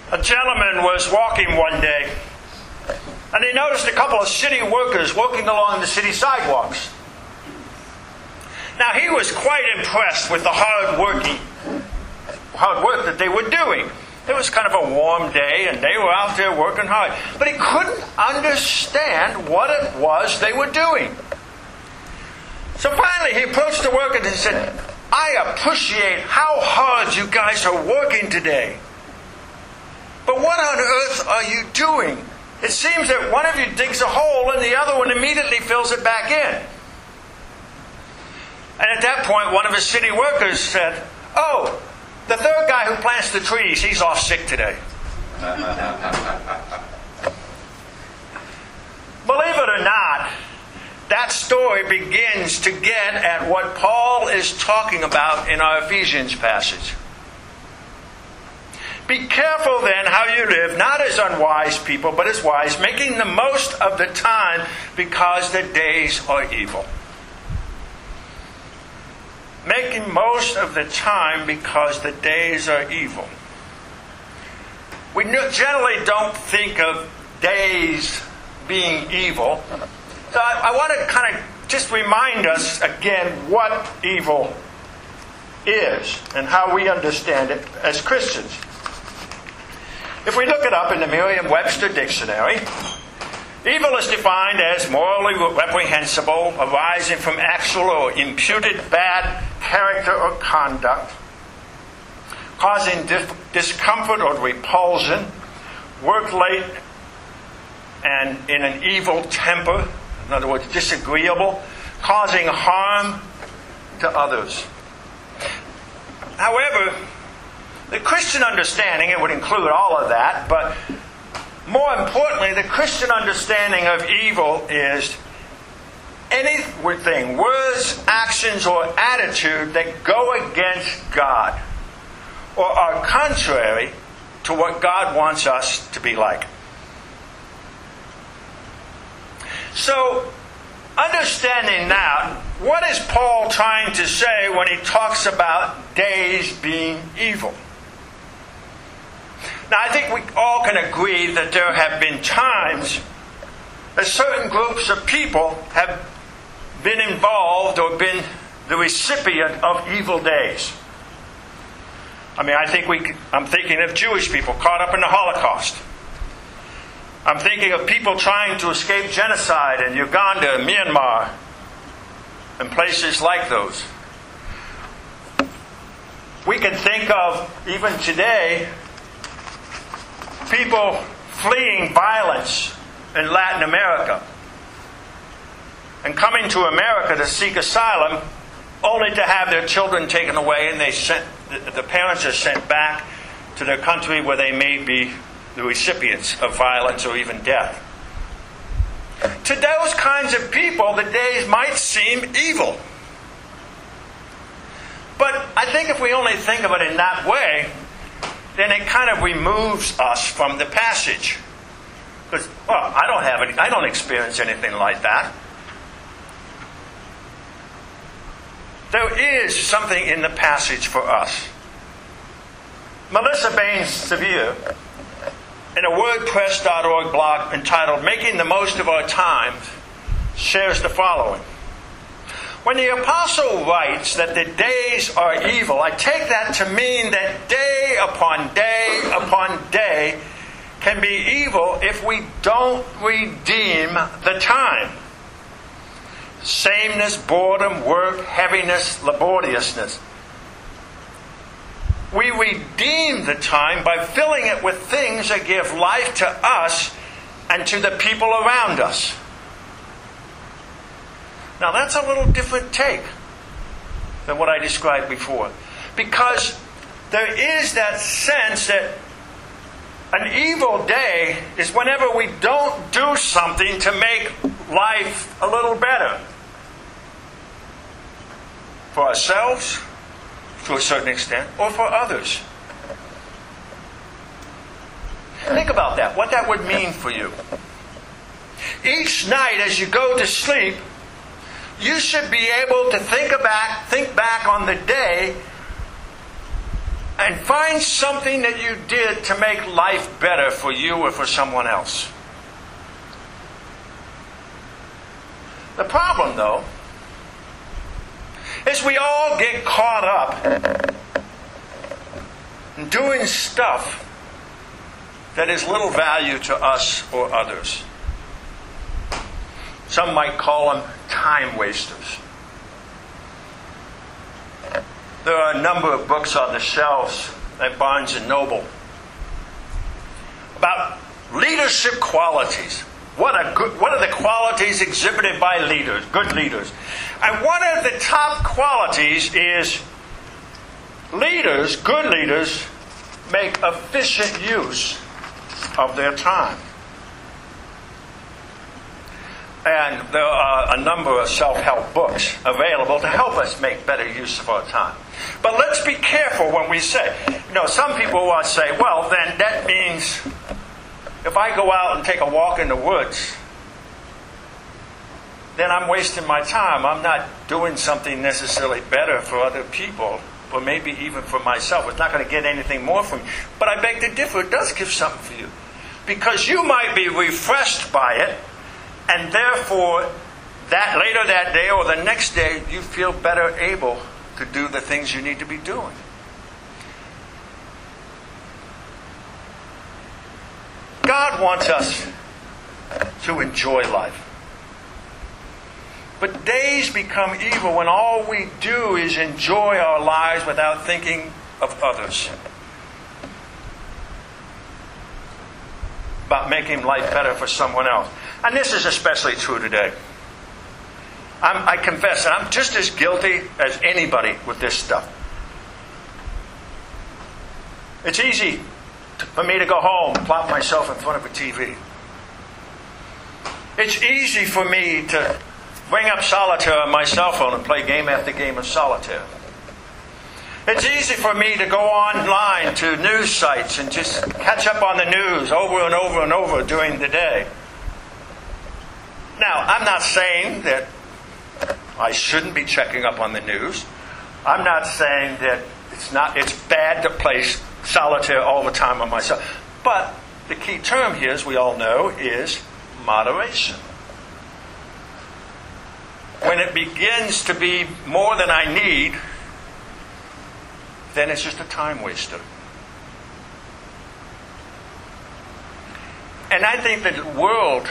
A gentleman was walking one day, and he noticed a couple of city workers walking along the city sidewalks. Now, he was quite impressed with the hard work that they were doing. It was kind of a warm day, and they were out there working hard. But he couldn't understand what it was they were doing. So finally, he approached the workers and said, "I appreciate how hard you guys are working today. But what on earth are you doing? It seems that one of you digs a hole and the other one immediately fills it back in." And at that point, one of his city workers said, "Oh, the third guy who plants the trees, he's off sick today." Believe it or not, that story begins to get at what Paul is talking about in our Ephesians passage. "Be careful then how you live, not as unwise people, but as wise, making the most of the time because the days are evil." Making most of the time because the days are evil. We generally don't think of days being evil. So I want to kind of just remind us again what evil is and how we understand it as Christians. If we look it up in the Merriam-Webster dictionary, evil is defined as morally reprehensible, arising from actual or imputed bad character or conduct, causing discomfort or repulsion, work late and in an evil temper, in other words, disagreeable, causing harm to others. However, the Christian understanding, it would include all of that, but more importantly, the Christian understanding of evil is anything, words, actions, or attitude that go against God or are contrary to what God wants us to be like. So, understanding that, what is Paul trying to say when he talks about days being evil? Now, I think we all can agree that there have been times that certain groups of people have been involved or been the recipient of evil days. I mean, I'm thinking of Jewish people caught up in the Holocaust. I'm thinking of people trying to escape genocide in Uganda, Myanmar, and places like those. We can think of, even today, people fleeing violence in Latin America and coming to America to seek asylum only to have their children taken away, and the parents are sent back to their country where they may be the recipients of violence or even death. To those kinds of people, the days might seem evil. But I think if we only think of it in that way, then it kind of removes us from the passage. Because, well, I don't experience anything like that. There is something in the passage for us. Melissa Baines Sevier, in a WordPress.org blog entitled "Making the Most of Our Time," shares the following. When the apostle writes that the days are evil, I take that to mean that day upon day upon day can be evil if we don't redeem the time. Sameness, boredom, work, heaviness, laboriousness. We redeem the time by filling it with things that give life to us and to the people around us. Now that's a little different take than what I described before. Because there is that sense that an evil day is whenever we don't do something to make life a little better. For ourselves, to a certain extent, or for others. Think about that, what that would mean for you. Each night as you go to sleep, you should be able to think back on the day and find something that you did to make life better for you or for someone else. The problem, though, is we all get caught up in doing stuff that is little value to us or others. Some might call them time wasters. There are a number of books on the shelves at Barnes & Noble about leadership qualities. What are the qualities exhibited by leaders, good leaders? And one of the top qualities is leaders, good leaders, make efficient use of their time. And there are a number of self-help books available to help us make better use of our time. But let's be careful when we say, some people will say, well, then that means if I go out and take a walk in the woods, then I'm wasting my time. I'm not doing something necessarily better for other people, or maybe even for myself. It's not going to get anything more from me. But I beg to differ. It does give something for you. Because you might be refreshed by it, and therefore, that later that day or the next day, you feel better able to do the things you need to be doing. God wants us to enjoy life. But days become evil when all we do is enjoy our lives without thinking of others. About making life better for someone else. And this is especially true today. I confess that I'm just as guilty as anybody with this stuff. It's easy for me to go home and plop myself in front of a TV. It's easy for me to bring up solitaire on my cell phone and play game after game of solitaire. It's easy for me to go online to news sites and just catch up on the news over and over and over during the day. Now, I'm not saying that I shouldn't be checking up on the news. I'm not saying that it's bad to play solitaire all the time on myself. But the key term here, as we all know, is moderation. When it begins to be more than I need, then it's just a time waster. And I think that the world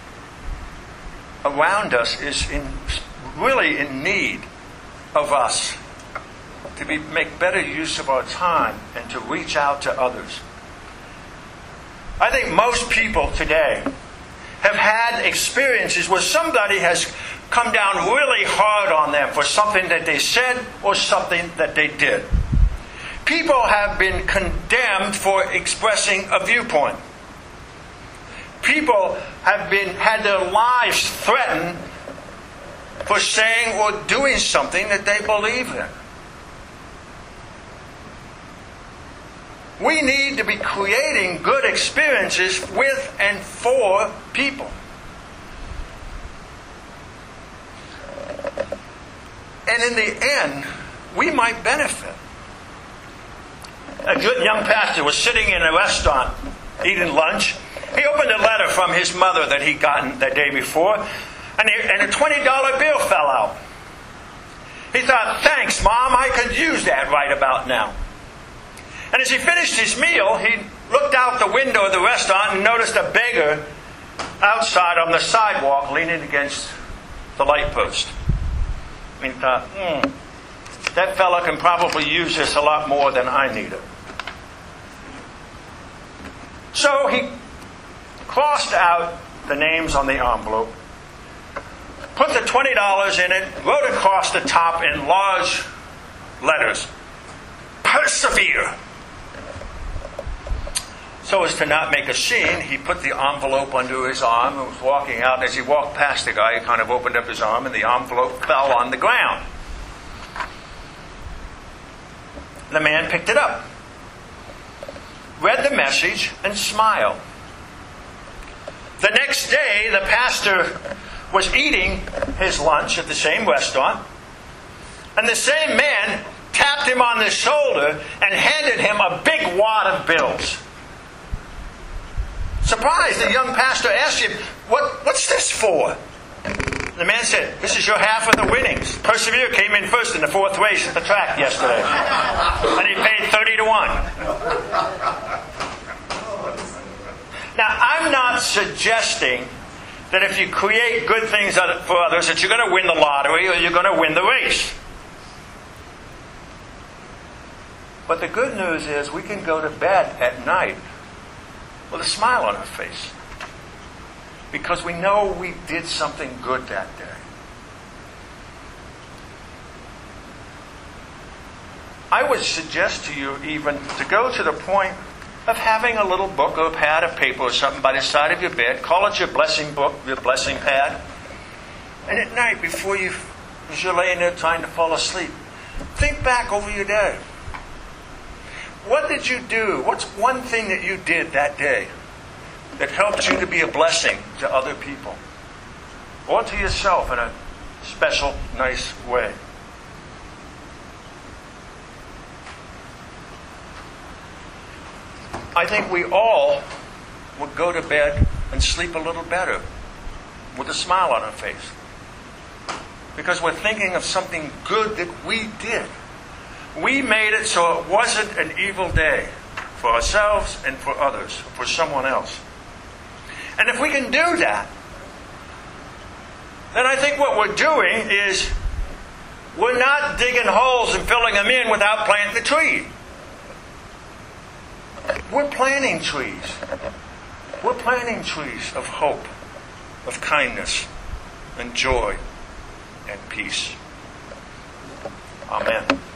around us is really in need of us to make better use of our time and to reach out to others. I think most people today have had experiences where somebody has come down really hard on them for something that they said or something that they did. People have been condemned for expressing a viewpoint. People have had their lives threatened for saying or doing something that they believe in. We need to be creating good experiences with and for people. And in the end, we might benefit. A good young pastor was sitting in a restaurant eating lunch. He opened a letter from his mother that he'd gotten the day before, and a $20 bill fell out. He thought, thanks, Mom, I could use that right about now. And as he finished his meal, he looked out the window of the restaurant and noticed a beggar outside on the sidewalk leaning against the light post. And he thought, that fella can probably use this a lot more than I need it. So he crossed out the names on the envelope, put the $20 in it, wrote across the top in large letters, persevere. So as to not make a scene, he put the envelope under his arm and was walking out. As he walked past the guy, he kind of opened up his arm and the envelope fell on the ground. The man picked it up, read the message, and smiled. The next day, the pastor was eating his lunch at the same restaurant, and the same man tapped him on the shoulder, and handed him a big wad of bills. Surprised, the young pastor asked him, what's this for? The man said, this is your half of the winnings. Persevere came in first in the 4th race at the track yesterday. And he paid 30-1. Now, I'm not suggesting that if you create good things for others that you're going to win the lottery or you're going to win the race. But the good news is we can go to bed at night with a smile on our face, because we know we did something good that day. I would suggest to you even to go to the point of having a little book or a pad of paper or something by the side of your bed. Call it your blessing book, your blessing pad. And at night, before as you're laying there trying to fall asleep, think back over your day. What did you do? What's one thing that you did that day that helped you to be a blessing to other people? Or to yourself in a special, nice way? I think we all would go to bed and sleep a little better with a smile on our face, because we're thinking of something good that we did. We made it so it wasn't an evil day for ourselves and for others, for someone else. And if we can do that, then I think what we're doing is we're not digging holes and filling them in without planting the tree. We're planting trees. We're planting trees of hope, of kindness, and joy, and peace. Amen.